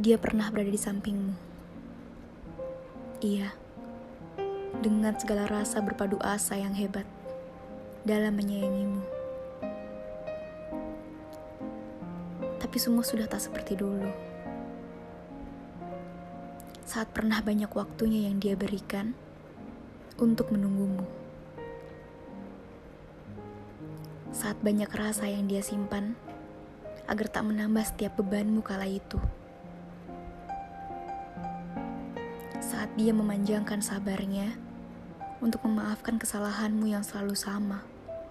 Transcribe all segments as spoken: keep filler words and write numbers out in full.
Dia pernah berada di sampingmu. Iya, dengan segala rasa berpadu asa yang hebat dalam menyayangimu. Tapi semua sudah tak seperti dulu. Saat pernah banyak waktunya yang dia berikan untuk menunggumu. Saat banyak rasa yang dia simpan agar tak menambah setiap bebanmu kala itu. Saat dia memanjangkan sabarnya untuk memaafkan kesalahanmu yang selalu sama.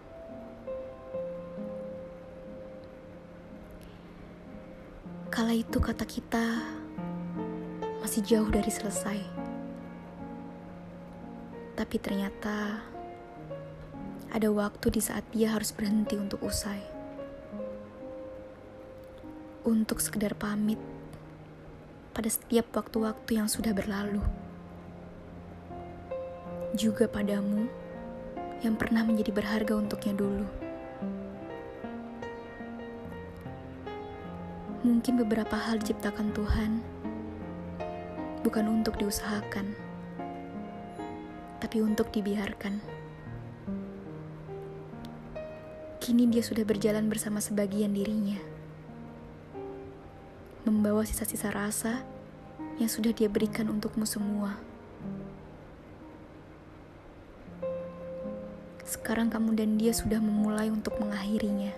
Kala itu kata kita masih jauh dari selesai. Tapi ternyata ada waktu di saat dia harus berhenti untuk usai. Untuk sekedar pamit pada setiap waktu-waktu yang sudah berlalu. Juga padamu yang pernah menjadi berharga untuknya dulu. Mungkin beberapa hal diciptakan Tuhan bukan untuk diusahakan, tapi untuk dibiarkan. Kini dia sudah berjalan bersama sebagian dirinya, membawa sisa-sisa rasa yang sudah dia berikan untukmu semua. Sekarang kamu dan dia sudah memulai untuk mengakhirinya.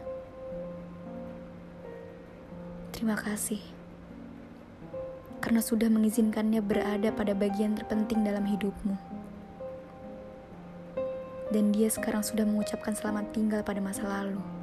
Terima kasih, karena sudah mengizinkannya berada pada bagian terpenting dalam hidupmu. Dan dia sekarang sudah mengucapkan selamat tinggal pada masa lalu.